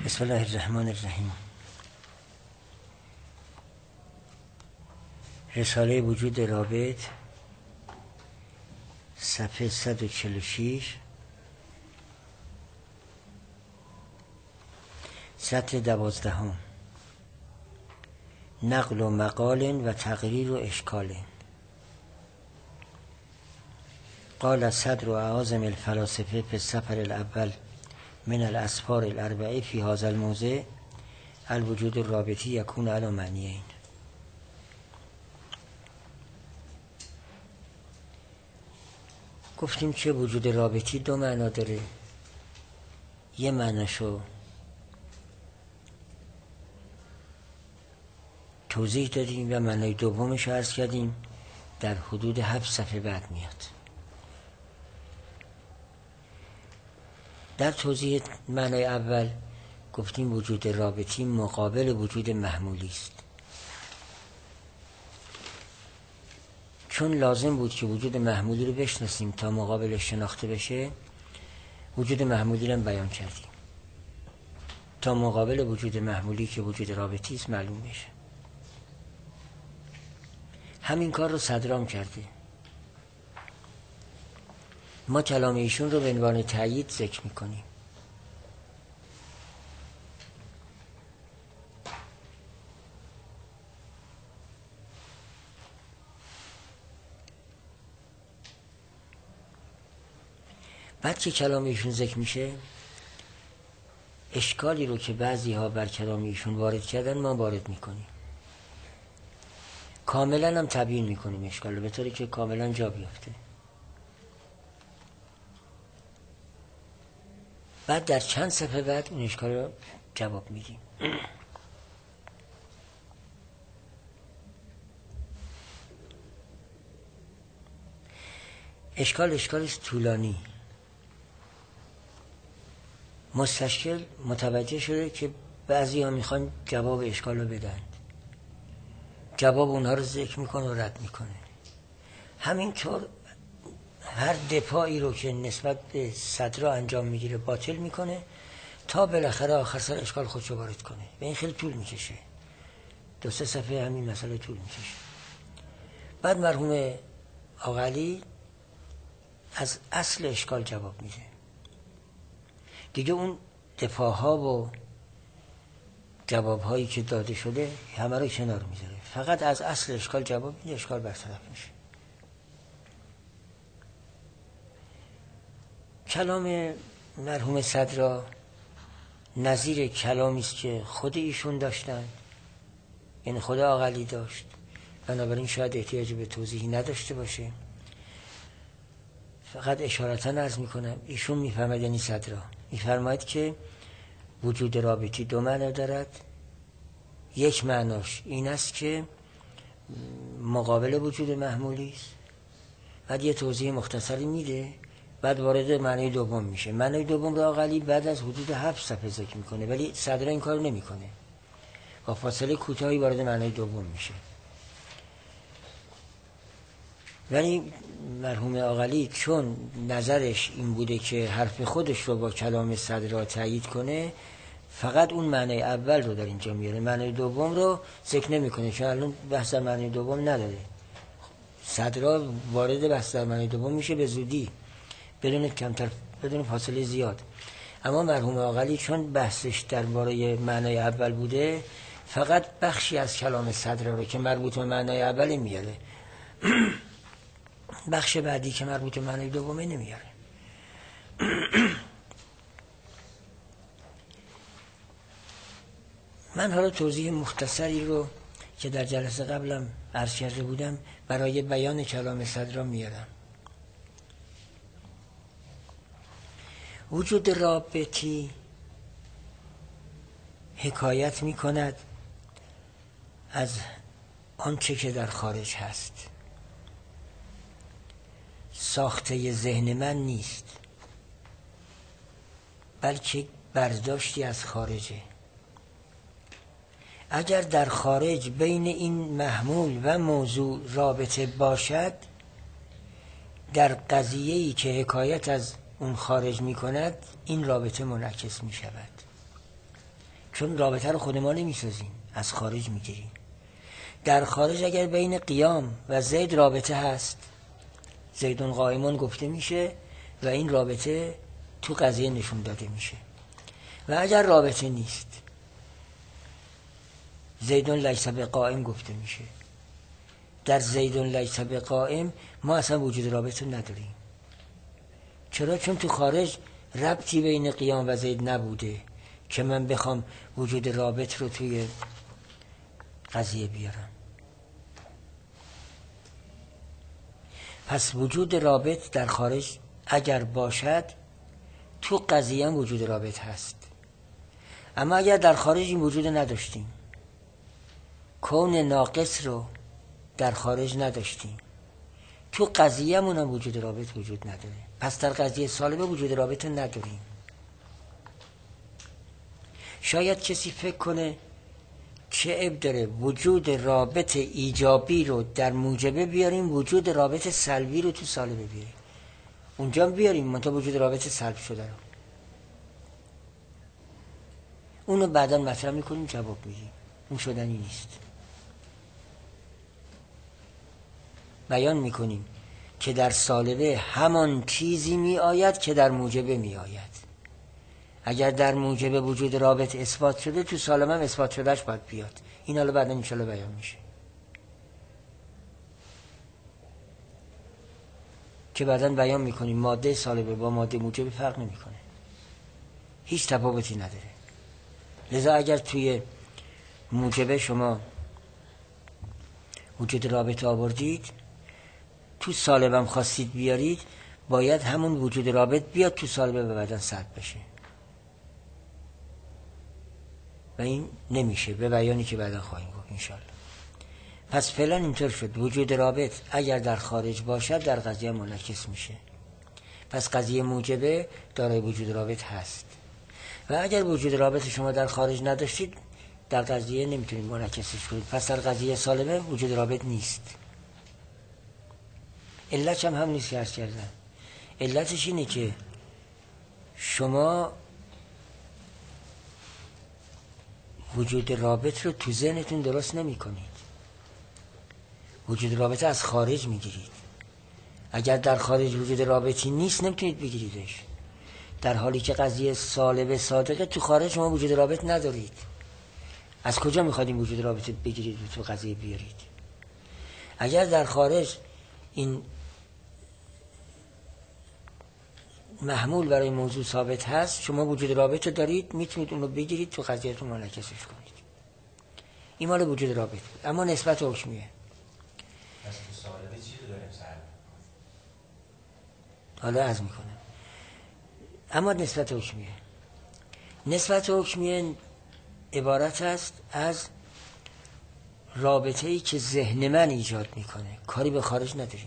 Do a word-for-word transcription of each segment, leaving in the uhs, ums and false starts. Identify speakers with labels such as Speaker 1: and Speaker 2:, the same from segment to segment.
Speaker 1: بسم الله الرحمن الرحیم. رساله وجود رابط، صفحه صد و چهل و شش، سطر دوازدهم. نقل و مقال و تقریر و اشکال. قال صدر و اعاظم الفلاسفه فی السفر الاول من الاسفار الاربعه فی هذا الموضع الوجود الرابطی یکون علی معنیین. گفتیم که وجود رابطی دو معنا داره. یه معناشو توضیح دادیم و معنای دومش عرض کردیم، در حدود هفت صفحه بعد میاد. در توضیح معنای اول گفتیم وجود رابطی مقابل وجود محمولی است، چون لازم بود که وجود محمولی رو بشناسیم تا مقابلش شناخته بشه. وجود محمولی رو بیان کردیم تا مقابل وجود محمولی که وجود رابطی است معلوم بشه. همین کار رو صدرام کرده. ما کلام ایشون رو به عنوان تأیید ذکر میکنیم. بعد که کلام ایشون ذکر میشه، اشکالی رو که بعضی ها بر کلام ایشون وارد کردن ما وارد میکنیم. کاملا هم تبیین میکنیم اشکال رو، به طوری که کاملا جا بیفته. بعد در چند صفحه بعد اون اشکال رو جواب میدیم. اشکال اشکال طولانی. مستشکل متوجه شده که بعضی ها میخوان جواب اشکال رو بدن، جواب اونها رو ذکر میکنه و رد میکنه. همینطور هر دفاعی رو که نسبت به صدر انجام میگیره باطل میکنه تا بالاخره آخر سر اشکال خودشو وارد کنه. و این خیلی طول میکشه، دو سه صفحه همین مسئله طول میکشه. بعد مرحوم آقلی از اصل اشکال جواب میده. دیگه اون دفاع ها و جواب هایی که داده شده همه رو کنار میذاره، فقط از اصل اشکال جواب میده، اشکال برطرف میشه. کلام مرحوم صدر نظیر کلامی است که خود ایشون داشتن، یعنی خود آقلی داشت، بنابراین شاید احتیاج به توضیحی نداشته باشه. فقط اشارتا عرض میکنم ایشون میفرماید، یعنی صدر میفرماید که وجود رابطی دو معنا دارد. یک معناش این است که مقابل وجود محمولی است. بعد یه توضیح مختصری میده، بعد وارد معنی دوم میشه. معنی دوم رو آقلی بعد از حدود هفت صفحه ذکر میکنه، ولی صدر این کار نمیکنه، با فاصله کوتاهی وارد معنی دوم میشه. ولی مرحوم آقلی چون نظرش این بوده که حرف خودش رو با کلام صدر تایید کنه، فقط اون معنی اول رو در اینجا میاره، معنی دوم رو ذکر نمیکنه، چون الان بحث در معنی دوم نداره. صدر وارد بحث در معنی دوم میشه به زودی، بدون کمتر، بدون فاصله زیاد. اما مرحوم آقلی چون بحثش درباره معنی اول بوده، فقط بخشی از کلام صدر رو که مربوط به معنی اولی میاره، بخش بعدی که مربوط به معنی دومه نمیاره. من حالا توضیح مختصری رو که در جلسه قبلم عرض کرده بودم برای بیان کلام صدر میارم. وجود رابطی حکایت می کند از آنچه که در خارج هست، ساخته ذهن من نیست، بلکه برداشتی از خارجه. اگر در خارج بین این محمول و موضوع رابطه باشد، در قضیه‌ای که حکایت از اون خارج می کند این رابطه منعکس می شود. چون رابطه رو خود ما نمیسازیم، از خارج میگیریم. در خارج اگر بین قیام و زید رابطه هست، زیدون قائمون گفته میشه و این رابطه تو قضیه نشون داده میشه. و اگر رابطه نیست، زیدون لیس بقائم گفته میشه. در زیدون لیس بقائم ما اصلا وجود رابطه نداریم. چرا؟ چون تو خارج ربطی بین قیام و زید نبوده که من بخوام وجود رابط رو توی قضیه بیارم. پس وجود رابط در خارج اگر باشد، تو قضیه هم وجود رابط هست. اما اگر در خارج این وجود نداشتیم، کون ناقص رو در خارج نداشتیم، تو قضیه همون هم وجود رابط وجود نداره. پس در قضیه سالبه وجود رابط نداریم. شاید کسی فکر کنه چه عیب داره وجود رابط ایجابی رو در موجبه بیاریم، وجود رابط سلبی رو تو سالبه بیاریم. اونجا بیاریم منتها وجود رابط سلب شده رو اونو بعدا مطرح میکنیم، جواب میدیم. اون شدنی نیست. بیان میکنیم که در سالبه همان چیزی می آید که در موجبه می آید. اگر در موجبه وجود رابط اثبات شده، تو سالبه هم اثبات شدهش باید بیاد. این حالا بعدا انشالله بیان میشه که بعدا بیان میکنیم ماده سالبه با ماده موجبه فرق نمیکنه، هیچ تفاوتی نداره. لذا اگر توی موجبه شما وجود رابط آوردید، تو سالبه هم خواستید بیارید، باید همون وجود رابط بیاد تو سالبه و بعدا سلب بشه و این نمیشه، به بیانی که بعدا خواهیم گفت انشالله. پس فعلا اینطور شد وجود رابط اگر در خارج باشد در قضیه منعکس میشه. پس قضیه موجبه دارای وجود رابط هست و اگر وجود رابط شما در خارج نداشتید در قضیه نمیتونید منعکسش کنید. پس در قضیه سالبه وجود رابط نیست. علتش هم هم نیست که عرض کردم. علتش اینه که شما وجود رابط رو تو ذهنتون درست نمی کنید. وجود رابط از خارج میگیرید. اگر در خارج وجود رابطی نیست نمیتونید بگیریدش، در حالی که قضیه سالبه صادقه تو خارج شما وجود رابط ندارید. از کجا میخواد این وجود رابط بگیرید و تو قضیه بیارید؟ اگر در خارج این محمول برای موضوع ثابت هست، شما وجود رابط رو دارید، میتونید اون رو بگیرید تو قضیهتون منعکسش کنید. این مال وجود رابط بود. اما نسبت حکمیه.
Speaker 2: پس تو سالبه چی رو داریم سر؟
Speaker 1: حالا عرض میکنم. اما نسبت حکمیه نسبت حکمیه عبارت است از رابطه‌ای که ذهن من ایجاد میکنه، کاری به خارج نداریم.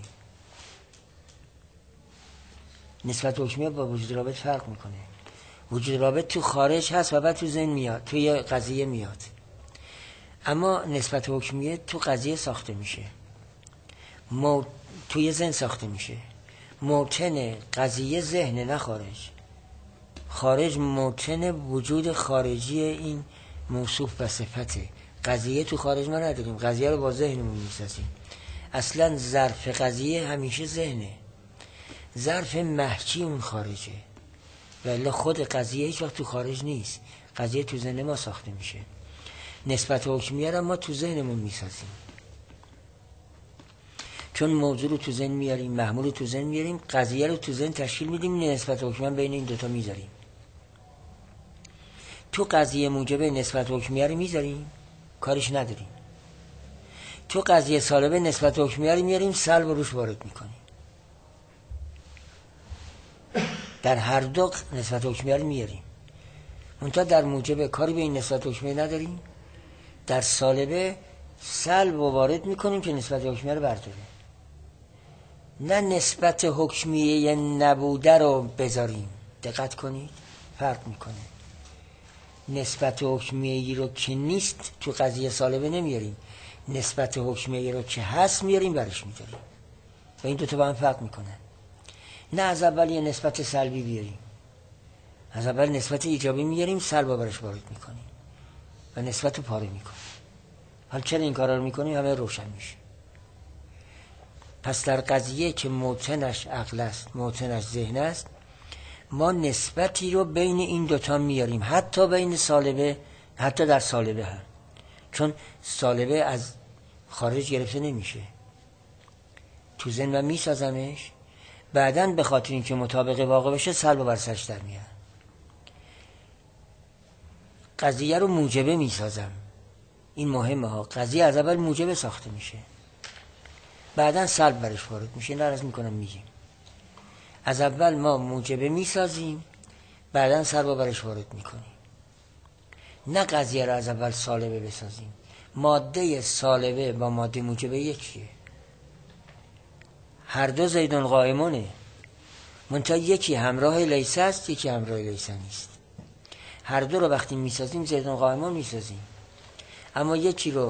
Speaker 1: نسبت حکمیه با وجود رابط فرق میکنه. وجود رابط تو خارج هست و بعد تو ذهن میاد، توی قضیه میاد. اما نسبت حکمیه تو قضیه ساخته میشه، مو... توی ذهن ساخته میشه. موطن قضیه ذهن نه خارج. خارج موطن وجود خارجی این موصوف و صفته. قضیه تو خارج ما نداریم، قضیه رو با ذهنمون میسازیم. اصلا ظرف قضیه همیشه ذهنه، ظرف محکی اون خارجه، ولی خود قضیه هیچ وقت تو خارج نیست. قضیه تو ذهن ما ساخته میشه. نسبت حکمیه رو ما تو ذهنمون میسازیم، چون موضوع رو تو ذهن میاریم، محمول رو تو ذهن میاریم، قضیه رو تو ذهن تشکیل میدیم، نسبت حکمیه بین این دوتا میذاریم. تو قضیه موجبه نسبت حکمیه رو میذاریم، کارش نداریم. تو قضیه سالبه نسبت حکمیه رو میاریم، سلب روش وارد میکنیم. در هر دو نسبت حکمیه رو میاریم، منتها در موجبه کاری به این نسبت حکمیه نداریم، در سالبه سلب وارد میکنیم که نسبت حکمیه رو برداره. نه نسبت حکمیه نبوده رو بذاریم. دقت کنید فرق میکنه. نسبت حکمیه رو که نیست تو قضیه سالبه نمیاریم، نسبت حکمیه رو که هست میاریم برش میذاریم و این دوتا با هم فرق میکنه. نه از اول یه نسبت سلبی بیاریم، از اول نسبت ایجابی میاریم، سلب برش وارد میکنیم. و نسبت رو پاره میکنه. حالا چرا این کارا رو میکنیم؟ همه روشن میشه. پس در قضیه که موطنش عقل است، موطنش ذهن است، ما نسبتی رو بین این دوتا میاریم، حتی بین سالبه، حتی در سالبه هم، چون سالبه از خارج گرفته نمیشه، تو ذهن من میسازمش، بعدن به خاطر اینکه مطابق واقع بشه سلب و برسش در میاد. قضیه رو موجبه میسازم، این مهمه ها. قضیه از اول موجبه ساخته میشه، بعدن سلب برش وارد میشه. این رو عرض میکنم میگیم از اول ما موجبه میسازیم، بعدن سلب برش وارد میکنیم. نه قضیه رو از اول سالبه بسازیم. ماده سالبه با ماده موجبه یکیه، هر دو زیدون قائمونه، منتها یکی همراه لیسه است، یکی همراه لیسه نیست. هر دو رو وقتی میسازیم زیدون قائمون میسازیم، اما یکی رو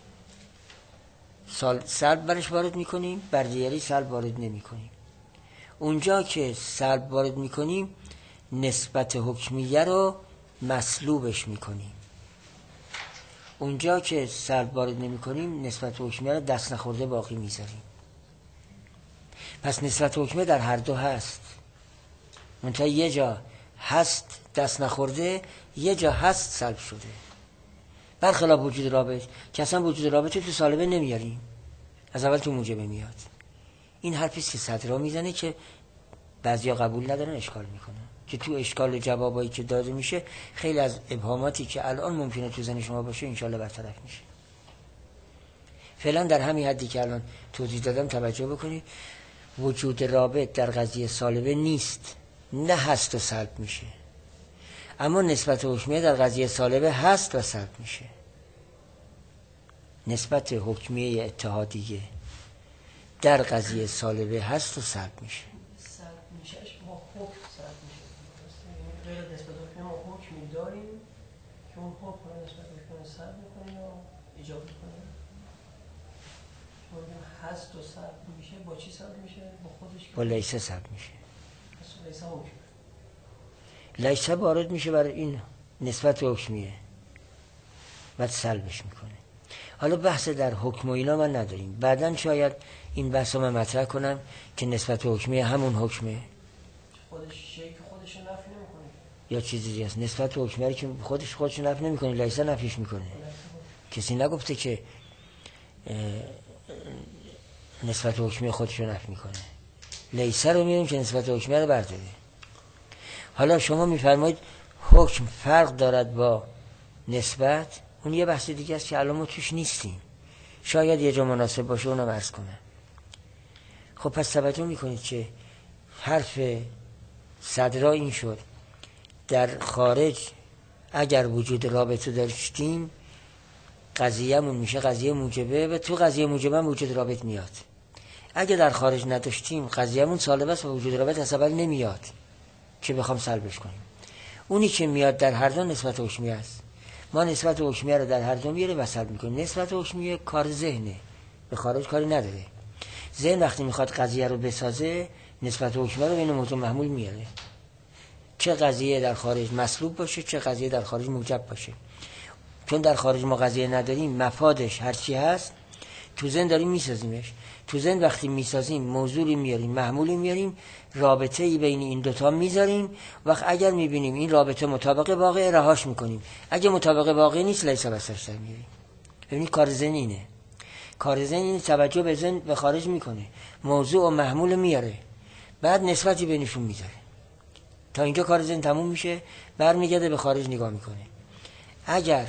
Speaker 1: سلب برش وارد میکنیم، بر دیگری سلب وارد نمیکنیم. اونجا که سلب وارد میکنیم نسبت حکمیه رو مسلوبش میکنیم، اونجا که سلب وارد نمیکنیم نسبت حکمیه رو دست نخورده باقی میذاریم. پس نسبت حکمیه در هر دو هست، منتها یه جا هست دست نخورده، یه جا هست سلب شده. برخلاف وجود رابط که اصلا وجود رابطه تو سالبه نمیاریم، از اول تو موجبه میاد. این حرفیست که صدرا میزنه که بعضیا قبول ندارن، اشکال میکنن، که تو اشکال جوابایی که داده میشه خیلی از ابهاماتی که الان ممکنه تو ذهن شما باشه انشالله برطرف میشه. فعلا در همین حدی که الان توضیح دادم توجه بکنید. وجود رابط در قضیه سالبه نیست، نه هست و سلب میشه، اما نسبت حکمیه در قضیه سالبه هست و سلب میشه. نسبت حکمیه اتحادیه در قضیه سالبه هست و سلب میشه.
Speaker 3: سلب میشهش ما حکم سلب میشه، غیر نسبت حکمیه ما حکمی داریم که اون حکم رو نسبت حکمیه سلب میکنیم و ایجاب میکنیم. چون هست و سلب میشه، با چی سلب میشه؟ با خودش،
Speaker 1: با لیسه سلب میشه.
Speaker 3: پس لیسه حکم،
Speaker 1: لیسه وارد میشه برای این نسبت حکمیه، بعد سلبش میکنه. حالا بحث در حکم و اینا من نداریم، بعدن شاید این بحث رو من مطرح کنم که نسبت حکمیه همون حکمه
Speaker 3: خودش شیء که خودش رو نفی نمیکنه
Speaker 1: یا چیزی هست. نسبت حکمیه که خودش خودش نفی نمیکنه، لیسه نفیش میکنه. کسی نگفته که نسبت حکمیه خودش رو نفی میکنه، لیسه رو میاریم که نسبت حکمیه رو برداره. حالا شما میفرمایید حکم فرق دارد با نسبت، اون یه بحث دیگه است که الان ما توش نیستیم، شاید یه جا مناسب باشه اونم عرض کنم. خب پس توجه میکنید که حرف صدرا این شد در خارج اگر وجود رابطه داشتیم قضیه‌مون میشه قضیه موجبه و تو قضیه موجبه هم وجود رابط میاد. اگه در خارج نداشتیم قضیه‌مون سالبه است و وجود رابط از اول نمیاد که بخوام سلبش کنیم. اونی که میاد در هر دو نسبت حکمیه است. ما نسبت حکمیه رو در هر دو میاره و سلب میکنیم. نسبت حکمیه کار ذهنه، به خارج کاری نداره. ذهن وقتی میخواد قضیه رو بسازه نسبت حکمیه رو بین موضوع محمول میاره، چه قضیه در خارج مسلوب باشه چه قضیه در خارج موجب باشه. چون در خارج ما قضیه نداریم، مفادش هرچی هست تو ذهن داریم میسازیمش. تو ذهن وقتی میسازیم موضوعی میاریم محمولی میاریم، رابطه ای بین این دوتا میذاریم. وقت اگر میبینیم این رابطه مطابق واقع رهاش میکنیم، اگه مطابق واقع نیست لیسه بسش در میاریم. ببینید کار ذهن اینه، کار ذهن اینه توجه به ذهن به خارج میکنه، موضوع و محمول میاره، بعد نسبتی بینشون میذاره. تا اینجا کار ذهن تموم میشه، برمیگرده به خارج نگاه میکنه. اگر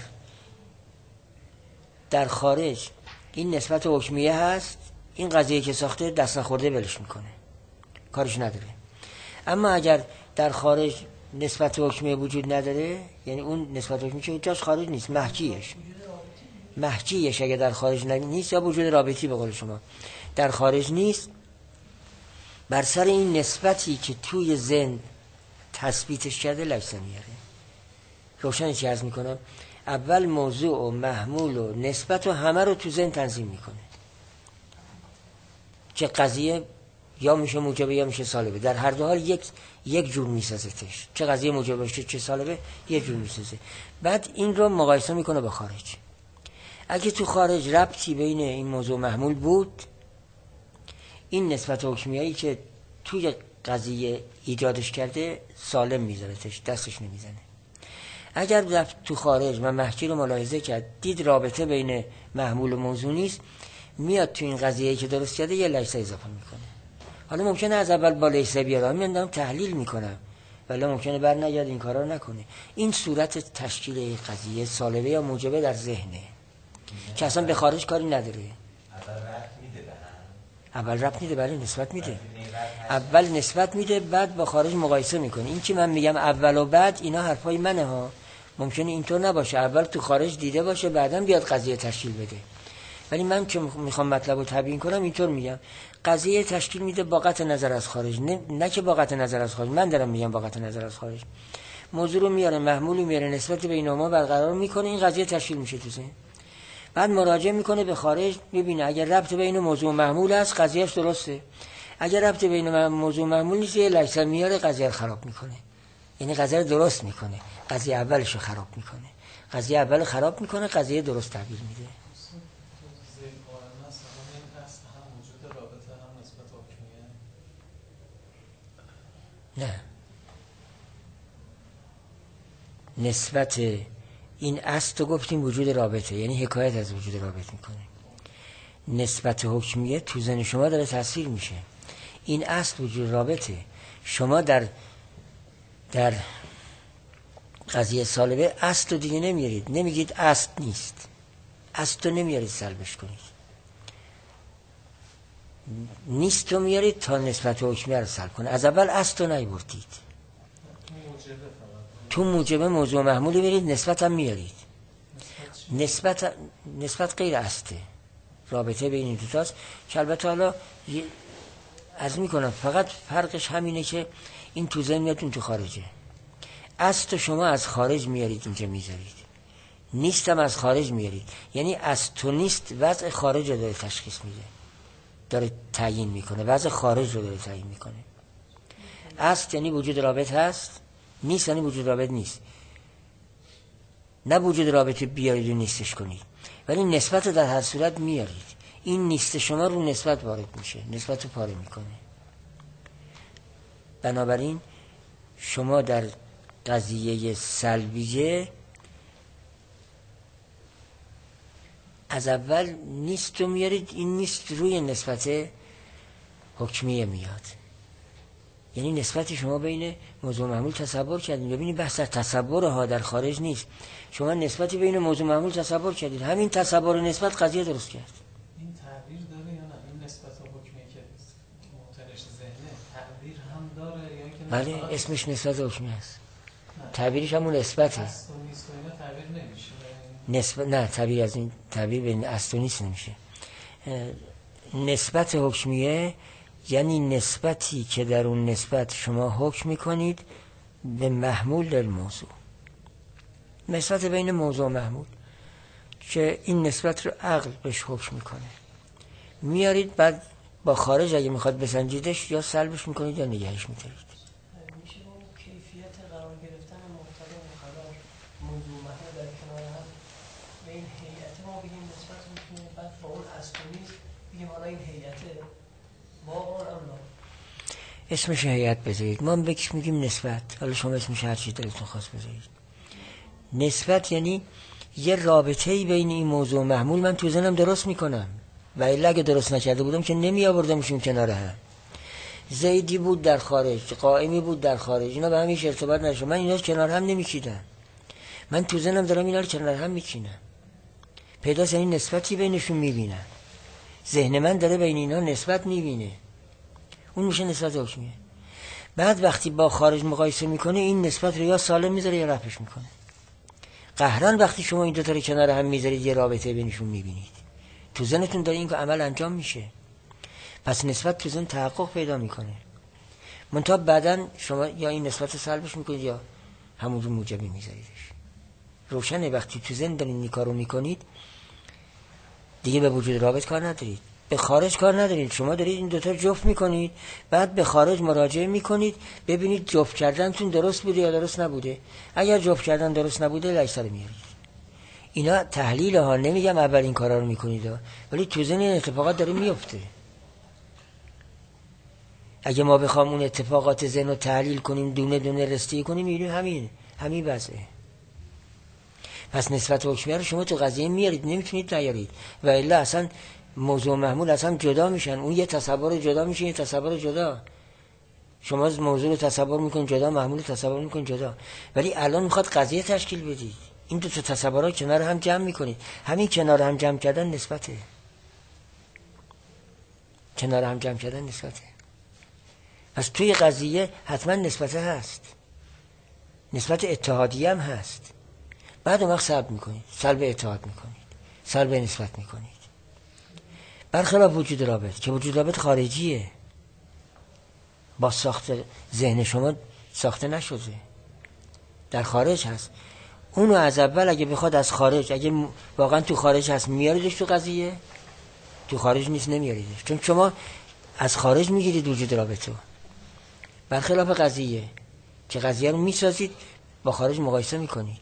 Speaker 1: در خارج این نسبت حکمیه هست، این قضیه که ساخته دست نخورده ولش میکنه، کارش نداره. اما اگر در خارج نسبت حکمیه وجود نداره، یعنی اون نسبت حکمیه که جاش خارج نیست، محکیش محکیش اگر در خارج نیست، یا وجود رابطی به قول شما در خارج نیست، بر سر این نسبتی که توی ذهن تثبیتش کرده لیسه میاره. روشنی چی عرض میکنم؟ اول موضوع و محمول و نسبت و همه رو تو ذهن تنظیم میکنه که قضیه یا میشه موجبه یا میشه سالبه. در هر دو حال یک یک جور میسازتش، چه قضیه موجبه باشه چه سالبه یک جور میسازه. بعد این رو مقایسه میکنه با خارج. اگه تو خارج ربطی بین این موضوع محمول بود، این نسبت حکمیایی که توی قضیه ایجادش کرده سالم میذارتش، دستش نمیزنه. اگر رفت تو خارج و محکی رو ملاحظه کرد، دید رابطه بین محمول و موضوع نیست، میاد تو این قضیه‌ای که درست کرده یه لیسه اضافه میکنه. حالا ممکنه از اول با لیسه بیارم، من دارم تحلیل میکنم، ولی ممکنه بر نگرد این کارا رو نکنه. این صورت تشکیل قضیه سالبه یا موجبه در ذهنه که اصلا به خارج کاری نداره.
Speaker 2: اول ربط میده به هم.
Speaker 1: اول ربط میده، بله نسبت میده. اول نسبت میده، بعد با خارج مقایسه میکنه. این که من میگم اول و بعد، اینا حرفای منه ها. ممکنه اینطور نباشه، اول تو خارج دیده باشه بعداً بیاد قضیه تشکیل بده. ولی من که میخوام مطلب رو تبیین کنم اینطور میگم قضیه تشکیل میده با قطع نظر از خارج، نه, نه که با قطع نظر از خارج. من دارم میگم با قطع نظر از خارج. موضوع رو میاره، محمولی میاره، نسبت بین ما برقرار میکنه، این قضیه تشکیل میشه تو ذهن. بعد مراجعه میکنه به خارج، میبینه اگر ربط بین موضوع و محمول است قضیهش درسته، اگر ربط بین موضوع و محمول نیست یه لجنه میاره قضیه رو خراب میکنه. یعنی قضیه رو درست میکنه، قضیه اولش رو خراب میکنه. قضیه اول خراب میکنه، قضیه درست تعبیر میده. نه، نسبت این اصل تو گفتیم وجود رابطه، یعنی حکایت از وجود رابطه میکنه. نسبت حکمیه تو ذهن شما داره تاثیر میشه. این اصل وجود رابطه. شما در در قضیه سالبه اصل رو دیگه نمیارید، نمیگید اصل نیست، اصل رو نمیارید سلبش کنید، نیست رو میارید تا نسبت حکمیه رو سلب کنه. از اول اصل رو نیاوردید، تو موجبه موضوع محمولی میارید، نسبت هم میارید. نسبت نسبت غیر اصله، رابطه بین این دوتاست که البته حالا عرض میکنم فقط فرقش همینه که این تو ذهن میاد، این تو خارجه. اصل شما از خارج میارید اینجا میذارید، نیستم از خارج میارید. یعنی از تو نیست وضع خارج رو داره تشخیص میده، داره تعیین میکنه، وضع خارج رو داره تعیین میکنه. اصل یعنی وجود رابط هست، نیست یعنی وجود رابط نیست. نه وجود رابطه بیارید و نیستش کنید، ولی نسبت رو در هر صورت میارید. این نیست شما رو نسبت وارد میشه، نسبت رو پاره میکنه. بنابراین شما در قضیه سلبیه از اول نیست رو میارید، این نیست روی نسبت حکمیه میاد. یعنی نسبت شما بین موضوع محمول تصور کردید. ببینید بحث تصور ها در خارج نیست، شما نسبتی بین موضوع محمول تصور کردید، همین تصور نسبت قضیه درست کرد.
Speaker 4: این تعبیر داره یا نه؟ این نسبت حکمیه که معترش ذهنه تعبیر هم داره یا اینکه
Speaker 1: بله اسمش نسبت حکمیه است، تعبیرش همون نسبته.
Speaker 4: اصل و نیست و اینا تعبیر نمیشه.
Speaker 1: نسبت نه، تعبیر از این تعبیر بین اصل و نیست نمیشه. نسبت حکمیه یعنی نسبتی که در اون نسبت شما حکم میکنید به محمول در موضوع، نسبت بین موضوع و محمول که این نسبت رو عقل بهش حکم میکنه، میارید بعد با خارج اگه میخواد بسنجیدش یا سلبش میکنید یا نگهش میدارید.
Speaker 3: میشه اون کیفیت قرار گرفتن محتوا و خبر موضوع محل در کنار هم به این هیئت ما بگیم نسبت میکنه، بعد با اون اصل نیست بگیم حالا این هیئته واقعا امنا
Speaker 1: اسمش هیئت بذارید، ما بکش میگیم نسبت، حالا شما اسمش هر چی دلتون خواست بذارید. نسبت یعنی یه رابطه‌ای بین این موضوع و محمول من تو ذهنم درست میکنم، و الا اگه درست نکرده بودم که نمی آوردمشون کنار هم. زیدی بود در خارج، قائمی بود در خارج، اینا به همیش ارتباط نشه، من اینا کنار هم نمیچیدم، من تو ذهنم دارم اینا رو کنار هم میچینم. پیداست یعنی نسبتی بینشون میبینم، ذهن من داره بین اینا نسبت میبینه، اون میشه نسبت حکمیه. بعد وقتی با خارج مقایسه میکنه این نسبت رو یا سالم میذاره یا رفعش میکنه. قهران وقتی شما این دو تا رو کنار هم میذارید یه رابطه بینشون میبینید، تو ذهنتون داره این که عمل انجام میشه، پس نسبت تو ذهن تحقق پیدا میکنه. منتها بعدن شما یا این نسبت رو سلبش میکنید یا همون رو موجبی میذاریدش. روشنه وقتی تو ذهن دارین این کارو میکنید دیگه به وجود رابط کار ندارید، به خارج کار ندارید، شما دارید این دوتا جفت میکنید، بعد به خارج مراجعه میکنید ببینید جفت کردنتون درست بوده یا درست نبوده. اگر جفت کردن درست نبوده لیسا رو میارید. اینا تحلیل ها، نمیگم اول این کارا رو میکنید ولی تو ذهن این اتفاقات داره میفته. اگه ما بخوام اون اتفاقات ذهن رو تحلیل کنیم دونه دونه رسیدگی کنیم میبینیم همین همین وضعه. پس نسبت حکمیه رو شما تو قضیه میارید، نمیتونید نیارید و الا اصلا موضوع محمول اصلا جدا میشن. اون یه تصور جدا میشه، یه تصور جدا. شما موضوع رو تصور میکنید جدا، محمول رو تصور میکنید جدا، ولی الان میخواد قضیه تشکیل بدید. این دو تا تصورات کنار هم جمع میکنید. همین کنار هم جمع کردن نسبته. کنار هم جمع کردن نسبته. پس توی قضیه حتما نسبته هست، نسبت اتحادی هم هست. بعد اون وقت سلب میکنید، سلب اتحاد میکنید، سلب نسبت میکنید. برخلاف وجود رابط که وجود رابط خارجیه، با ساخت ذهن شما ساخته نشده، در خارج هست. اونو از اول اگه بخواد از خارج، اگه واقعا تو خارج هست میاریدش تو قضیه، تو خارج نیست نمیاریدش، چون شما از خارج میگیرید وجود رابطو. برخلاف قضیه که قضیه رو میسازید با خارج مقایسه میکنید.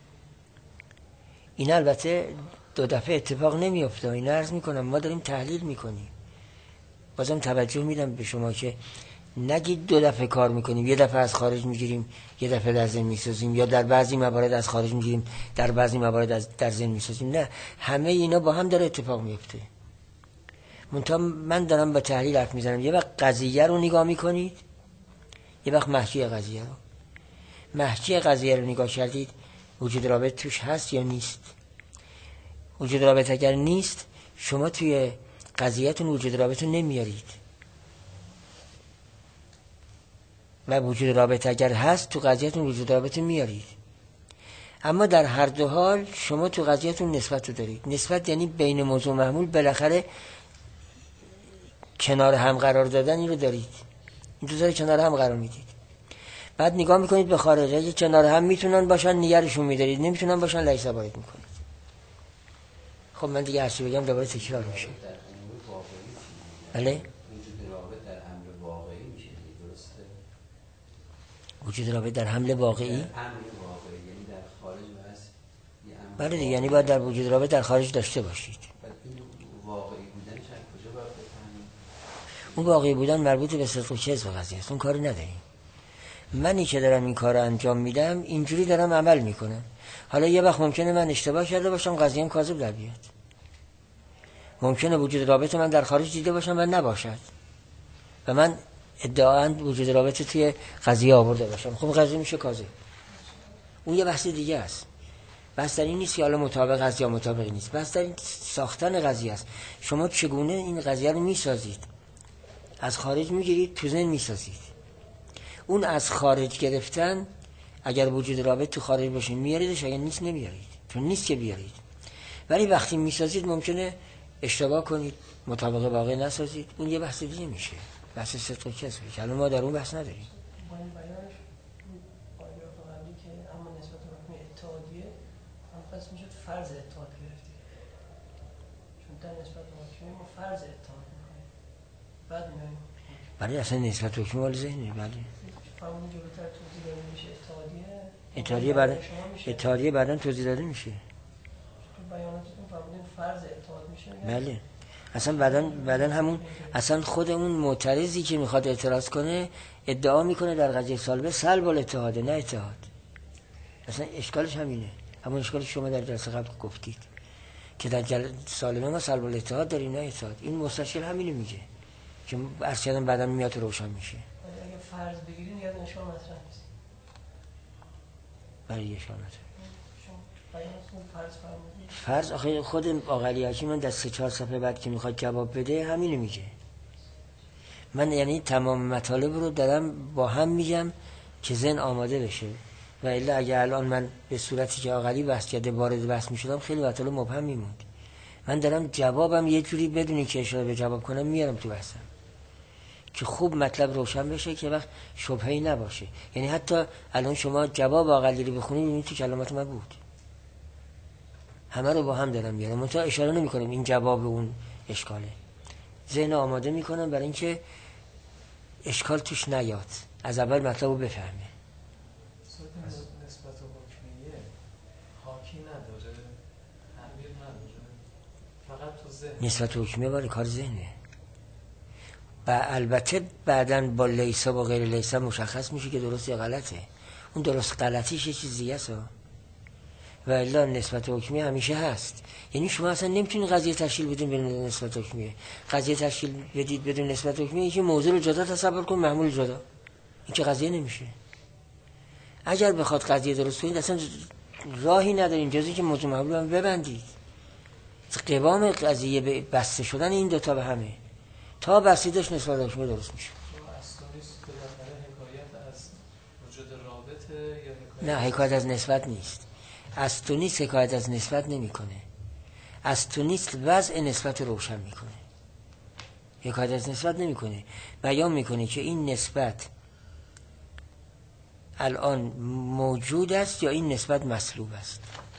Speaker 1: این البته دو دفعه اتفاق نمیفته، این عرض میکنم ما داریم تحلیل میکنیم. بازم توجه میدم به شما که نگید دو دفعه کار میکنیم، یه دفعه از خارج میگیریم یه دفعه در ذهن میسازیم، یا در بعضی موارد از خارج میگیریم در بعضی موارد از در ذهن میسازیم. نه، همه اینا با هم داره اتفاق میفته. منتها من دارم با تحلیل حرف میزنم. یه وقت قضیه رو نگاه میکنید، یه وقت محکی قضیه رو. محکی قضیه رو نگاه کردید وجود رابط توش هست یا نیست. وجود رابط اگر نیست شما توی قضیهتون وجود رابط رو نمیارید، و وجود رابط اگر هست تو قضیهتون وجود رابط رو میارید. اما در هر دو حال شما تو قضیهتون نسبت رو دارید. نسبت یعنی بین موضوع محمول بالاخره کنار هم قرار دادن، این رو دارید. این دو تا کنار هم قرار میدید. بعد نگاه میکنید به خارج، اگه کنار هم میتونن باشن نگرشون میدارید، نمیتونن باشن لیسا وارد میکنید. خب من دیگه هرچی بگم دوباره تکرار میشه. بله؟ وجود رابط در حمل واقعی؟
Speaker 2: در حمل واقعی یعنی در خارج هست.
Speaker 1: بله دیگه، یعنی باید در وجود رابط در خارج داشته باشید.
Speaker 2: این واقعی بودنش از کجا باید بفهمیم؟
Speaker 1: اون واقعی بودن مربوط به صدق و کذب قضیه است. اون کاری نداریم. منی که دارم این کار رو انجام میدم اینجوری دارم عمل میکنم. حالا یه وقت ممکنه من اشتباه کرده باشم قضیه‌ام کاذب در بیاد. ممکنه وجود رابط من در خارج دیده باشم و نباشد و من ادعااً وجود رابط توی قضیه آورده باشم. خب قضیه میشه کاذب. اون یه بحث دیگه است. بحث در این نیست که حالا مطابق است یا مطابق نیست. بحث در این ساختن قضیه است. شما چگونه این قضیه رو میسازید؟ از خارج میگیرید تو ذهن میسازید. اون از خارج گرفتن اگر وجود رابط تو خارج باشه میاریدش، اگر نیست نمیارید، چون نیست که بیارید. ولی وقتی میسازید ممکنه اشتباه کنید، مطابق واقع نسازید. اون یه بحث دیگه میشه، بحث صدق و کذب که الان ما در اون بحث نداریم.
Speaker 3: با این بیانش پاراگراف قبلی که اما نسبت به حکم اتحادیه هم پس میشه فرض اتحاد گرفتیم، چون در نسبت به حکم ما فرض اتحاد میکنیم بعد میایم.
Speaker 1: بله اصلا نسبت به حکم مال ذهنه. بله
Speaker 3: فرمون جلوتر توضیح داده میشه اتحادیه.
Speaker 1: اتحادیه بعد اتحادیه بعداً توضیح داده میشه.
Speaker 3: تو بیاناتتون فرمودین فرض اتحاد میشه.
Speaker 1: بله اصلا بعداً بعداً همون اصلا خود اون معترضی که میخواد اعتراض کنه ادعا میکنه در قضیه سالبه سلب الاتحاده نه اتحاد. اصلا اشکالش همینه، همون اشکالی شما در جلسه قبل گفتید که در جل... سالبه ما سلب الاتحاد داریم نه اتحاد. این مستشکل همینو میگه که عرض کردم بعداً میاد روشن میشه.
Speaker 3: اگه فرض بگیرین یاد اشکال مطرح نیست.
Speaker 1: برای اشکال مطرح
Speaker 3: فرض فرمودید.
Speaker 1: فرض آخه خود آقلی حکیم من در سه چهار صفحه بعد که میخواد جواب بده همینو میگه. من یعنی تمام مطالب رو دارم با هم میگم که ذهن آماده بشه، و الا اگه الان من به صورتی که آقلی بحث کرده وارد بحث میشدم خیلی مطالب مبهم میموند. من دارم جوابم یه جوری بدونی که اشاره به جواب کنم میارم تو بحثم که خوب مطلب روشن بشه که وقت شبهه‌ای نباشه. یعنی حتی الان شما جواب آقلی رو بخونید این تو کلمات من بود، همه رو با هم دارم میارم، منتها اشاره نمی کنم این جواب اون اشکاله. ذهن آماده میکنن برای اینکه اشکال توش نیاد، از اول مطلب رو بفهمه.
Speaker 4: نسبت حکمیه حاکی نداره، تعبیر نداره، فقط تو ذهن. نسبت
Speaker 1: حکمیه برای کار ذهنه و البته بعداً با لیسا و غیر لیسا مشخص میشه که درست یا غلطه. اون درست غلطیش یه چیز دیگه است و الا نسبت حکمیه همیشه هست. یعنی شما اصلا نمیتونید قضیه تشکیل بدین بدون نسبت حکمیه. قضیه تشکیل بدید بدون نسبت حکمیه که موضوع رو جدا تصور کن، محمول جدا، این که قضیه نمیشه. اگر بخواد قضیه درست کنید اصلا راهی ندارین جز اینکه موضوع محمول رو ببندید. قوام قضیه به بسته شدن این دوتا به همه، تا بسیدش نسبت حکمیه درست میشه. نه، حکایت از نسبت نیست. از تو نیست حکایت از نسبت نمیکنه. از تو نیست وضع نسبت روشن میکنه. حکایت از نسبت نمیکنه، بیان میکنه که این نسبت الان موجود است یا این نسبت مسلوب است.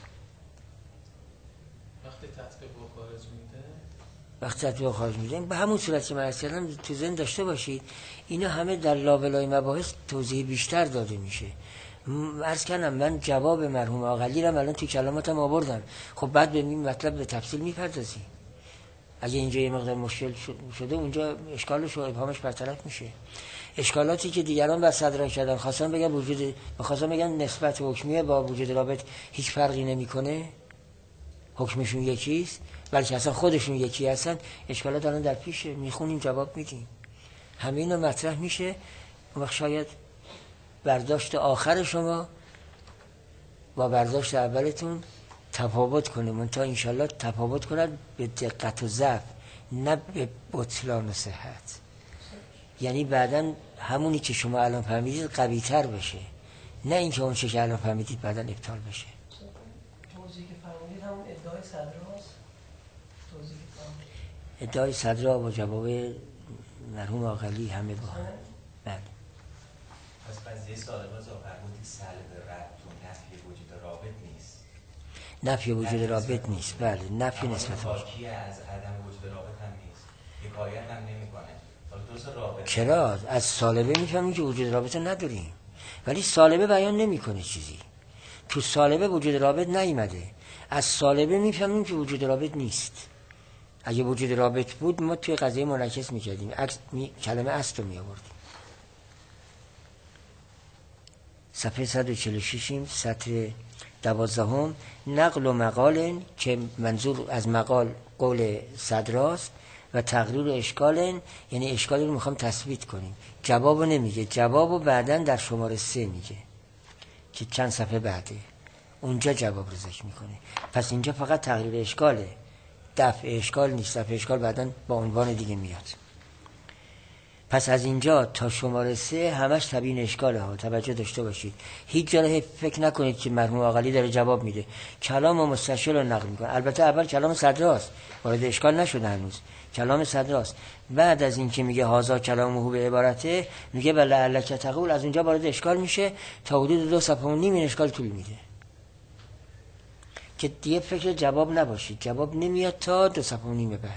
Speaker 4: وقتی تطبیق و خارج میده
Speaker 1: وقتی تطبیق و خارج میده به همون صورت که من عرض کردم تو ذهن داشته باشید. اینا همه در لابلای مباحث توضیح بیشتر داده میشه. عرض کردم من جواب مرحوم آقلی رو الان تو کلاماتم آوردم. خب بعد به این مطلب به تفصیل میپردازی. اگه اینجا یه مقدار مشکل شده اونجا اشکالش و ابهامش برطرف میشه. اشکالاتی که دیگران بر صدر کردن خواستن بگن وجود بخواستن بگن نسبت حکمیه با وجود رابط هیچ فرقی نمیکنه، حکمشون یکیست، بلکه اصلا خودشون یکی هستن. اشکالات الان در پیشه، میخونیم جواب میدیم، همه اینا مطرح میشه. اون وقت شاید برداشت آخر شما با برداشت اولتون تفاوت کنه، منتها انشالله تفاوت کند به دقت و ضعف، نه به بطلان و صحت. یعنی بعداً همونی که شما الان فهمیدید قوی تر بشه، نه اینکه اون چه که الان فهمیدید بعداً ابطال بشه.
Speaker 3: توضیحی که فهمیدید همون ادعای صدراست. توضیحی که فهمیدید
Speaker 1: ادعای صدرا با جواب مرحوم آقلی همه با هم. بله.
Speaker 2: پس قضیه سالبه از آخر بودی سلب رد و نفی وجود رابط نیست.
Speaker 1: نفی وجود رابط نیست. بله، نفی نسبت
Speaker 2: حاکی از عدم وجود رابط هم نیست، حکایت هم نمیکنه.
Speaker 1: چرا؟ از سالبه میفهمیم که وجود رابطه نداریم، ولی سالبه بیان نمیکنه چیزی. تو سالبه وجود رابط نیامده. از سالبه میفهمیم که وجود رابط نیست. اگه وجود رابط بود ما توی قضیه منعکس میکردیم، عکس می... کلمه است رو میآوردیم. صفحه صد و چهل و شش سطر دوازدهم. نقل و مقال که منظور از مقال قول صدراست و تقریر اشکال، یعنی اشکال رو میخوام تثبیت کنیم. جوابو نمیگه، جوابو بعداً در شماره سه میگه که چند صفحه بعده اونجا جواب رو ذکر میکنه. پس اینجا فقط تقریر اشکاله، دفع اشکال نیست. دفع اشکال بعداً با عنوان دیگه میاد. پس از اینجا تا شماره سه همش تبیین اشکاله ها. توجه داشته باشید، هیچ جا فکر نکنید که مرحوم آقلی داره جواب میده. کلام و مستشل رو نقل میکنه. البته اول کلام صدراست، وارد اشکال نشده هنوز، کلام صدراست. بعد از این که میگه هازا کلامه به عبارته، میگه بله علک تقول، از اونجا وارد اشکال میشه تا حدود دو صفحه و نیم این اشکال طول میده که دیگه فکر جواب نباشید. جواب نمیاد تا دو صفحه و نیم بعد.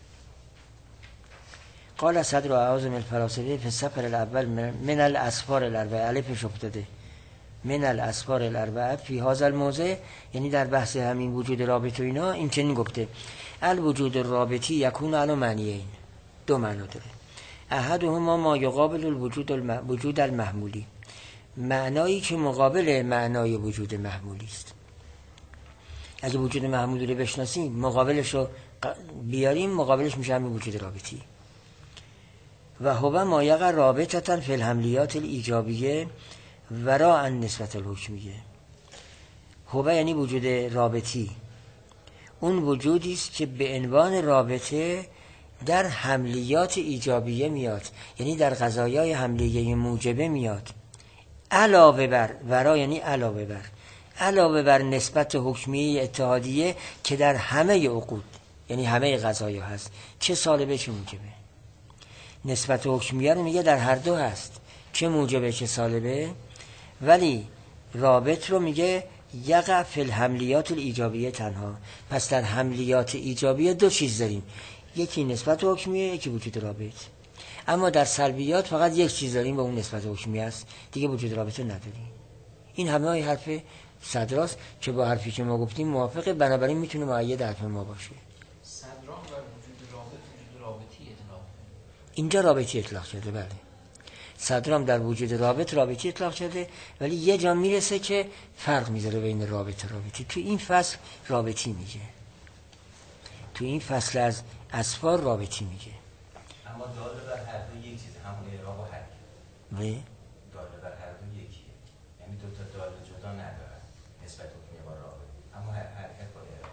Speaker 1: قال صدر اعاظم الفلاسفه فی السفر الاول من الاسفار الاربعه، الفش افتاده، من الاسفار الاربعه فی هذا الموضع، یعنی در بحث همین وجود رابط و اینا این چنین گفته: الوجود الرابطی یکون علی معنیین، دو معنا داره. احدهما ما یقابل الوجود الم... وجود المحمولی، معنایی که مقابل معنای وجود محمولی است. اگه وجود محمولی رو بشناسیم مقابلش رو بیاریم، مقابلش میشه همین وجود رابطی. و هو ما یقع رابطتاً فی الحملیات الایجابیه وراء النسبت الحکمیه. هو یعنی وجود رابطی، اون وجودی است که به عنوان رابطه در حملیات ایجابیه میاد، یعنی در قضایای حملیه موجبه میاد. علاوه بر، ورا یعنی علاوه بر، علاوه بر نسبت حکمیه اتحادیه که در همه عقود، یعنی همه قضایا هست، چه سالبه چه موجبه. نسبت حکمیه رو میگه در هر دو هست، چه موجبه چه سالبه. ولی رابط رو میگه یقع فی الحملیات الایجابیه تنها. پس در حملیات ایجابیه دو چیز داریم، یکی نسبت حکمیه، یکی وجود رابط. اما در سلبیات فقط یک چیز داریم و اون نسبت حکمی است، دیگه وجود رابطه نداریم. این همه های حرف صدراست که با حرفی که ما گفتیم موافقه، بنابراین میتونه مؤید حرف ما باشه.
Speaker 5: صدرام بر وجود رابط وجود رابطی اطلاق
Speaker 1: اینجا رابطی اطلاق شده، بله. صدرام در وجود رابط رابطی اطلاق شده، ولی یه جا میرسه که فرق میذاره بین رابط رابطی. تو این فصل رابطی میگه، تو این فصل از اسفار رابطی میگه.
Speaker 2: اما داله بر هر دو یک چیز، همون اعراب و حرکت.
Speaker 1: بله.
Speaker 2: داله بر هر دو یکیه، یعنی دو تا داله جدا ندارن نسبت حکمی با رابط، اما حرکت با اعراب.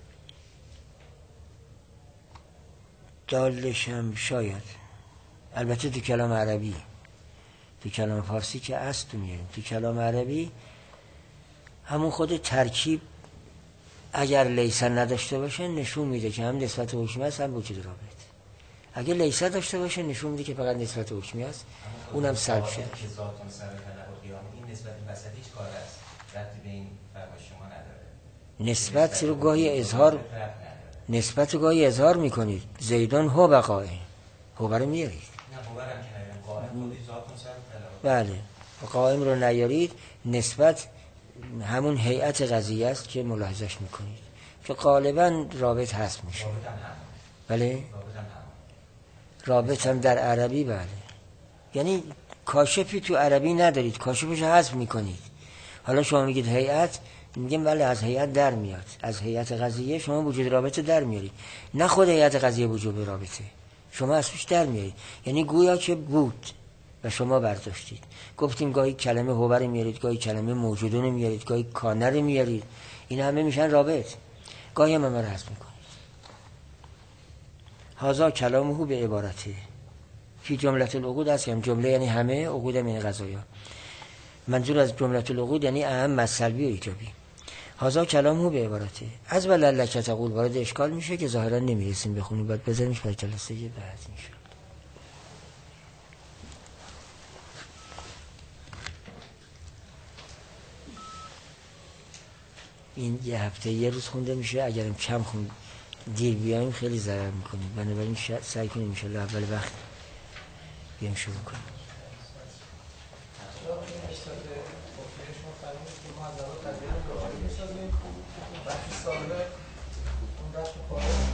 Speaker 1: دالش هم شاید، البته تو کلام عربی، تو کلام فارسی که اصل تو میاریم، تو کلام عربی همون خود ترکیب اگر لیسن نداشته باشه نشون میده که هم نسبت حکمی است هم وجود رابط. اگر لیسن داشته باشه نشون میده که فقط نسبت حکمی است، اونم سلب شده.
Speaker 2: که ذاتون سر طلب و قیام، این نسبت وسط هیچ کار است، ربطی به این فرما شما نداره.
Speaker 1: نسبت رو گاهی اظهار، نسبت رو گاهی اظهار میکنید. زیدان هو بقائه، هو برای میارید.
Speaker 2: نه هو برم که نگرم، قائم خودی ذاتون سر طلب.
Speaker 1: بله، قائم رو نیارید. نسبت همون هیئت قضیه است که ملاحظش میکنید که غالبا رابط هست میشه.
Speaker 2: رابط هم هم.
Speaker 1: بله.
Speaker 2: رابط هم هم.
Speaker 1: رابط هم در عربی، بله. یعنی کاشفی تو عربی ندارید، کاشفش حذف میکنید. حالا شما میگید هیئت، میگم بله از هیئت در میاد، از هیئت قضیه شما وجود رابطه در میارید، نه خود هیئت قضیه وجود رابطه شما از توش در میارید. یعنی گویا که بود و شما برداشتید. گفتیم گاهی کلمه هوبر میارید، گاهی کلمه موجودون میارید، گاهی کانر میارید، این همه میشن رابط. گاهی هم همه رو حذف میکنید. هذا کلامه به عبارته فی جملت العقود است، هم جمله یعنی همه، عقود هم یعنی قضایا. منظور از جملت العقود یعنی اهم از سلبی و ایجابی. هذا کلامه به عبارته. از ولله که تقول وارد اشکال میشه که ظاهرا نمیرسیم بخونیم، بعد بذاریمش برای جلسه بعد میشه. این یه هفته یه روز خونده میشه، اگرم کم خون دیر بیایم خیلی ضرر میکنیم، بنابراین سعی کنیم ان شاءالله اول وقت بیایم شروع کنیم.
Speaker 3: بخش سابقه اون بخش پایان